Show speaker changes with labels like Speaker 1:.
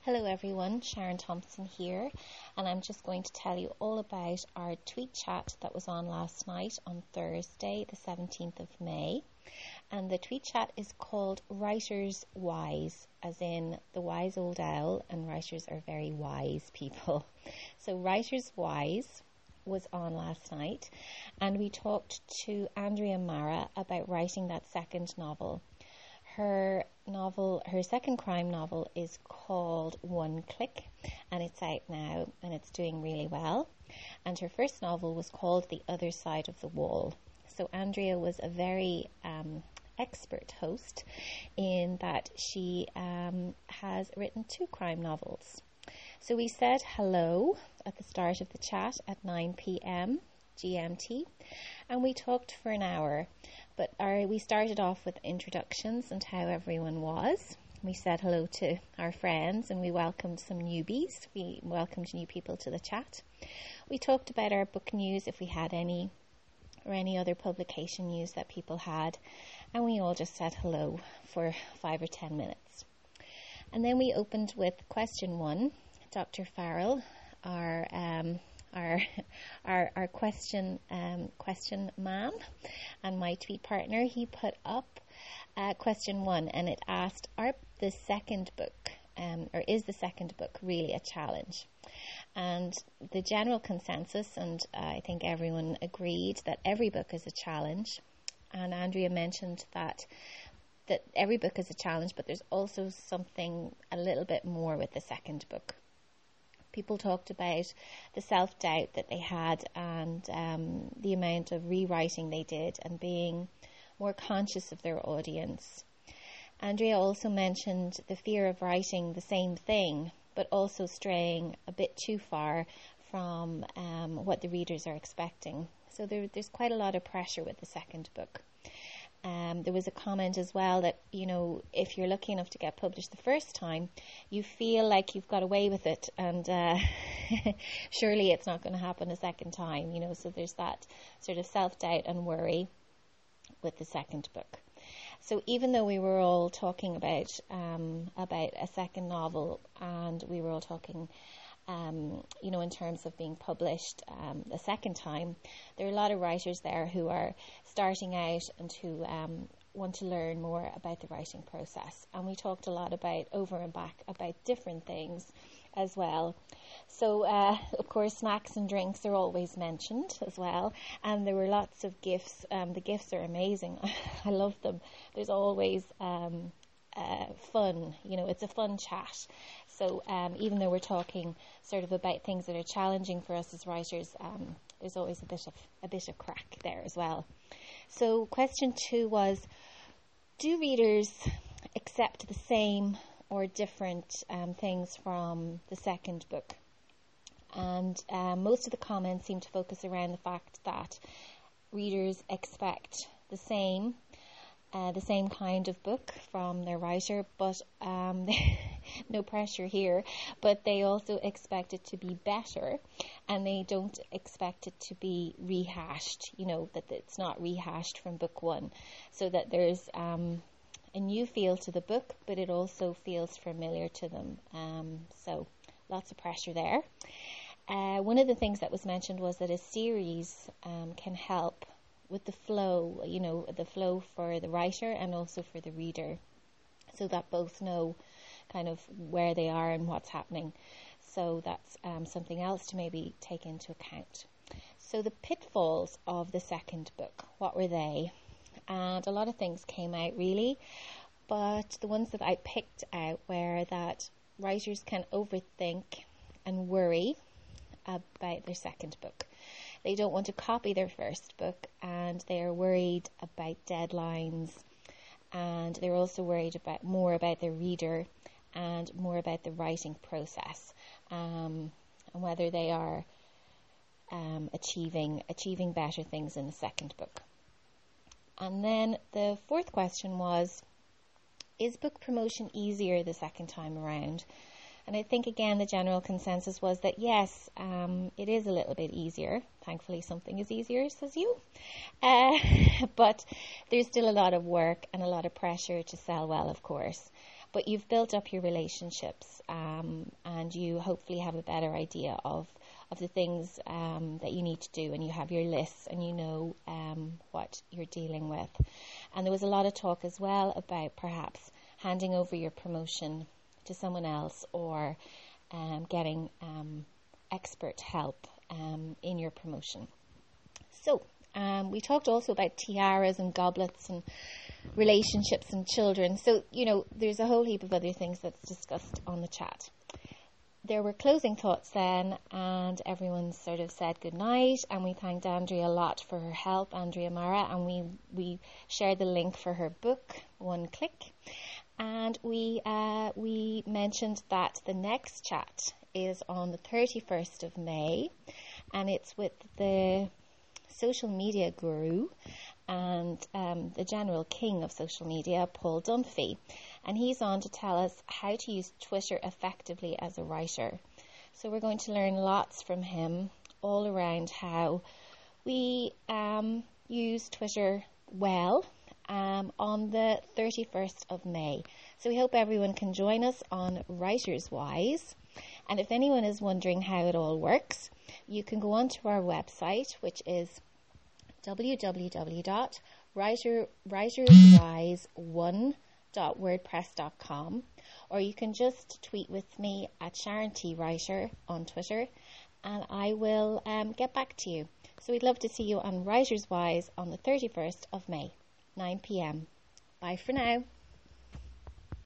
Speaker 1: Hello everyone, Sharon Thompson here, and I'm just going to tell you all about our tweet chat that was on last night on Thursday, the 17th of May. And the tweet chat is called Writers Wise, as in the wise old owl, and writers are very wise people. So Writers Wise was on last night, and we talked to Andrea Mara about writing that second novel. Her second crime novel is called One Click, and it's out now and it's doing really well. And her first novel was called The Other Side of the Wall. So Andrea was a very expert host in that she has written 2 crime novels. So we said hello at the start of the chat at 9 p.m. GMT, and we talked for an hour. But we started off with introductions and how everyone was. We said hello to our friends and we welcomed some newbies. We welcomed new people to the chat. We talked about our book news, if we had any, or any other publication news that people had. And we all just said hello for 5 or 10 minutes. And then we opened with question 1. Dr. Farrell, our question man and my tweet partner, he put up question 1, and it asked, is the second book really a challenge? And the general consensus, and I think everyone agreed, that every book is a challenge. And Andrea mentioned that every book is a challenge, but there's also something a little bit more with the second book. People talked about the self-doubt that they had and the amount of rewriting they did and being more conscious of their audience. Andrea also mentioned the fear of writing the same thing, but also straying a bit too far from what the readers are expecting. So there's quite a lot of pressure with the second book. There was a comment as well that, if you're lucky enough to get published the first time, you feel like you've got away with it, and surely it's not going to happen a second time, so there's that sort of self-doubt and worry with the second book. So even though we were all talking about a second novel, and we were all talking in terms of being published a second time, there are a lot of writers there who are starting out and who want to learn more about the writing process. And we talked a lot about over and back about different things as well. So, of course, snacks and drinks are always mentioned as well. And there were lots of gifts. The gifts are amazing. I love them. There's always fun. It's a fun chat. So even though we're talking sort of about things that are challenging for us as writers, there's always a bit of crack there as well. So question 2 was, do readers accept the same or different things from the second book? And most of the comments seem to focus around the fact that readers expect the same kind of book from their writer, but no pressure here, but they also expect it to be better, and they don't expect it to be rehashed, that it's not rehashed from book 1, so that there's a new feel to the book, but it also feels familiar to them. So lots of pressure there. One of the things that was mentioned was that a series can help with the flow, the flow for the writer and also for the reader, so that both know kind of where they are and what's happening. So that's something else to maybe take into account. So the pitfalls of the second book, what were they? And a lot of things came out really, but the ones that I picked out were that writers can overthink and worry about their second book. They don't want to copy their first book, and they are worried about deadlines, and they're also worried more about their reader and more about the writing process, and whether they are achieving better things in the second book. And then the 4th question was, is book promotion easier the second time around? And I think, again, the general consensus was that, yes, it is a little bit easier. Thankfully, something is easier, says you. But there's still a lot of work and a lot of pressure to sell well, of course. but you've built up your relationships, and you hopefully have a better idea of the things that you need to do, and you have your lists, and you know what you're dealing with. And there was a lot of talk as well about perhaps handing over your promotion to someone else, or getting expert help in your promotion. So we talked also about tiaras and goblets and relationships and children. So, there's a whole heap of other things that's discussed on the chat. There were closing thoughts then, and everyone sort of said goodnight, and we thanked Andrea a lot for her help, Andrea Mara, and we shared the link for her book, One Click. And we mentioned that the next chat is on the 31st of May, and it's with the social media guru and the general king of social media, Paul Dunphy. And he's on to tell us how to use Twitter effectively as a writer. So we're going to learn lots from him all around how we use Twitter well on the 31st of May. So we hope everyone can join us on Writers Wise. And if anyone is wondering how it all works, you can go onto our website, which is www.writerswise1.wordpress.com, or you can just tweet with me at Sharon T. Writer on Twitter, and I will get back to you. So we'd love to see you on Writers Wise on the 31st of May, 9 p.m. Bye for now.